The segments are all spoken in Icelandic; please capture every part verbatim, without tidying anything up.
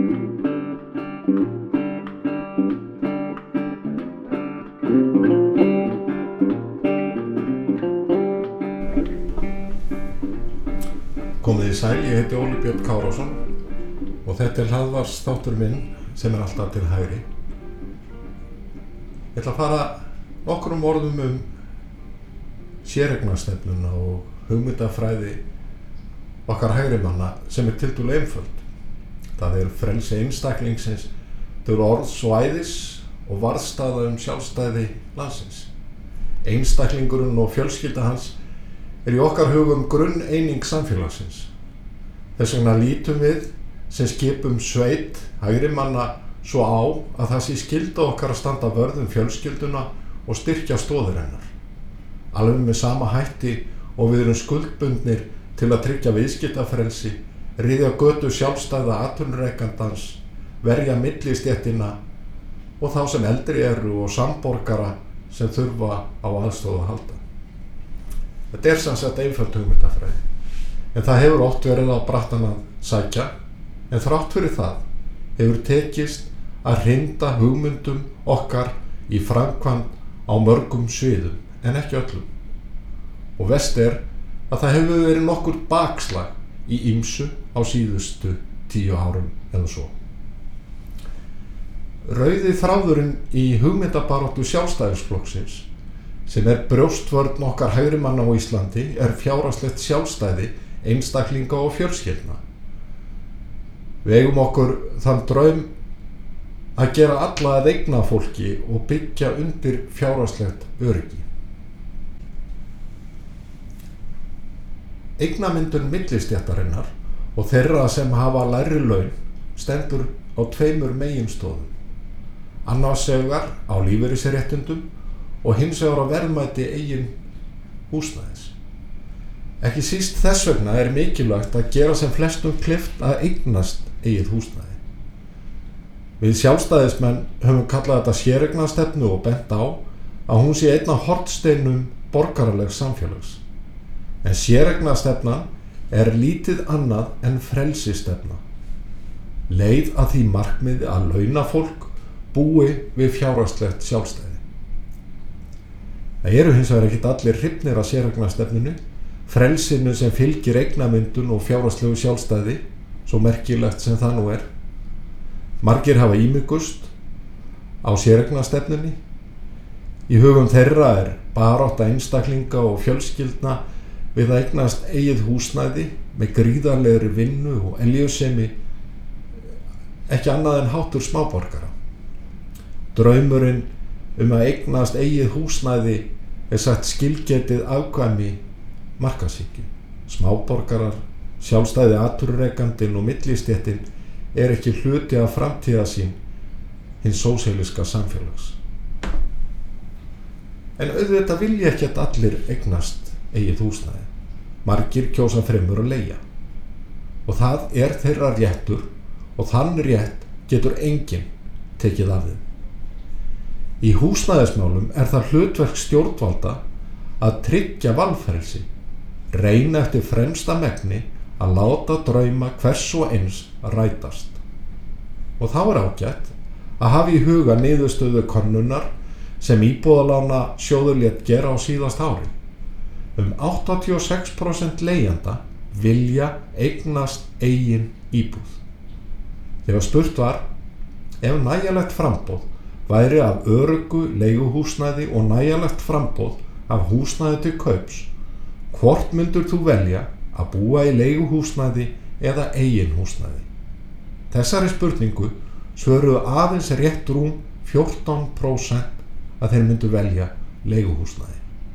Komið í sæl, ég heiti Óli Björn Kárason og þetta er hlaðvarpsþáttur minn sem er alltaf til hægri. Ég ætla að fara nokkrum orðum um séreignarstefnuna og hugmyndafræði okkar hægrimanna sem er tiltölulega einföld. Það er frelsi einstaklingsins til orðs og æðis og varðstaða um sjálfstæði landsins. Einstaklingurinn og fjölskylda hans er í okkar hugum grunneining samfélagsins. Þess vegna lítum við sem skipum sveit hægrimanna svo á að það sé skylda okkar að standa vörð um fjölskylduna og styrkja stoðir hennar. Alveg með sama hætti og við erum skuldbundnir til að tryggja viðskiptafrelsi, ryðja götu sjálfstæða atvinnurekandans, verja millistéttina og þá sem eldri eru og samborgara sem þurfa á aðstoð að halda. Þetta er sem sagt einföld hugmyndafræði, en það hefur oft verið á brattan að sækja, en þrátt fyrir það hefur tekist að hrinda hugmyndum okkar í framkvæmd á mörgum sviðum, en ekki öllum. Og verst er að það hefur verið nokkur bakslag í ýmsu á síðustu tíu árum eða svo. Rauði þráðurinn í hugmyndabaráttu Sjálfstæðisflokksins, sem er brjóstvörn okkar hægrimanna á Íslandi, er fjárhagslegt sjálfstæði einstaklinga og fjölskyldna. Við eigum okkur þann draum að gera alla að eigna fólki og byggja undir fjárhagslegt öryggi. Eignamyndun millistéttarinnar og þeirra sem hafa lægri laun stendur á tveimur meginstoðum. Annars vegar á lífeyrisréttindum og hins vegar á verðmæti eigin húsnæðis. Ekki síst þess vegna er mikilvægt að gera sem flestum kleift að eignast eigið húsnæði. Við sjálfstæðismenn höfum kallað þetta séreignarstefnu og bent á að hún sé einn af hornsteinum borgaralegs samfélags. En séreignarstefnan er lítið annað en frelsistefna. Leið að því markmiði að launafólk búi við fjárhagslegt sjálfstæði. Það eru hins vegar ekkert allir hrifnir af séreignarstefnunni, frelsinu sem fylgir eignamyndun og fjárhagslegu sjálfstæði, svo merkilegt sem það nú er. Margir hafa ímugust á séreignarstefnunni. Í hugum þeirra er barátta einstaklinga og fjölskyldna við að eignast eigið húsnæði með gríðarlegri vinnu og eljursemi ekki annað en háttur smáborgara. Draumurinn um að eignast eigið húsnæði er sagt skilgetið afkvæmi markaðshyggju. Smáborgarar, sjálfstæði atvinnurekandinn og millistéttin er ekki hluti af framtíðarsýn hins sósíalíska samfélags. En auðvitað vilja ekkert allir eignast eigið húsnæði. Margir kjósa fremur að leigja. Og það er þeirra réttur og þann rétt getur enginn tekið af þeim. Í húsnæðismálum er það hlutverk stjórnvalda að tryggja valfrelsi, reyna eftir fremsta megni að láta drauma hvers og eins rætast. Og þá er ágætt að hafa í huga niðurstöðu könnunar sem Íbúðalána sjóður lét gera á síðast ári. Um áttatíu og sex prósent leigjenda vilja eignast eigin íbúð. Þegar spurt var ef nægjanlegt framboð væri af öruggu leiguhúsnæði og nægjanlegt framboð af húsnæði til kaups, hvort myndur þú velja að búa í leiguhúsnæði eða eigin húsnæði? Þessari spurningu svöruðu aðeins rétt rúm fjórtán prósent að þeir myndu velja leiguhúsnæði.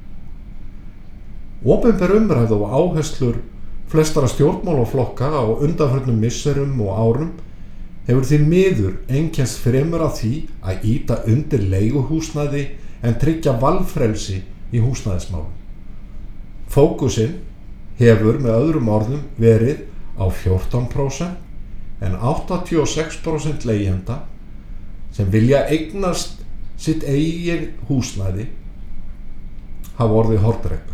Opinber umræða og áherslur flestara stjórnmálaflokka á undanförnum misserum og árum hefur því miður einkennst fremur af því að ýta undir leiguhúsnæði en tryggja valfrelsi í húsnæðismálum. Fókusinn hefur með öðrum orðum verið á fjórtán prósent en áttatíu og sex prósent leigjenda sem vilja eignast sitt eigin húsnæði hafa orðið hornreka.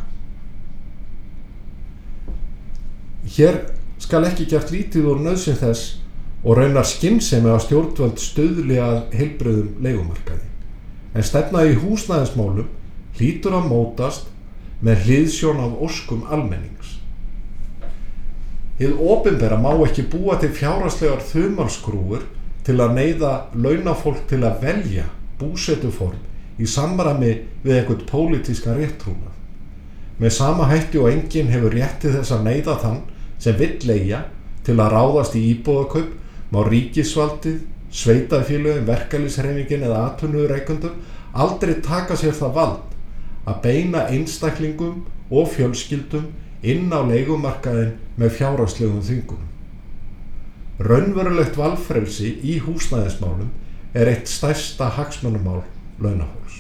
Hér skal ekki gert lítið úr nauðsyn þess og raunar skynsemi að stjórnvöld stuðli að heilbrigðum leigumarkaði. En stefna í húsnæðismálum hlýtur að mótast með hliðsjón af óskum almennings. Hið opinbera má ekki búa til fjárhagslegar þumalskrúfur til að neyða launafólk til að velja búsetuform í samræmi við einhvern pólitískan rétttrúnað. Með sama hætti og enginn hefur rétt til þess að neyða þann sem vill leigja til að ráðast í íbúðakaup, má ríkisvaldið, sveitarfélögin, verkalýðshreyfingin eða atvinnurekendur aldrei taka sér það vald að beina einstaklingum og fjölskyldum inn á leigumarkaðinn með fjárhagslegum þvingunum. Raunverulegt valfrelsi í húsnæðismálum er eitt stærsta hagsmunamál launafólks.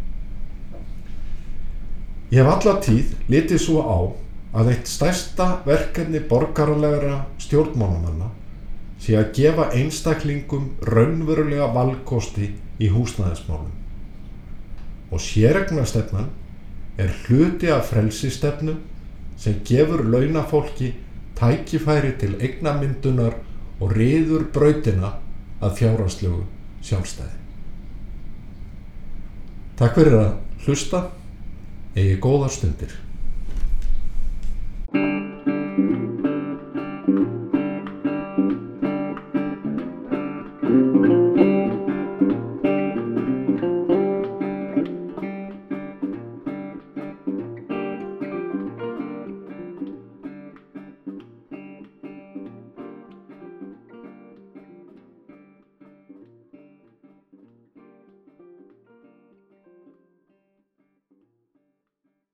Ég hef alla tíð litið svo á að eitt stærsta verkefni borgaralegra stjórnmálamanna sé að gefa einstaklingum raunverulega valkosti í húsnæðismálum. Og séreignarstefnan er hluti af frelsistefnu sem gefur launafólki tækifæri til eignamyndunar og ryður brautina að fjárhagslegu sjálfstæði. Takk fyrir að hlusta, eigi góðar stundir.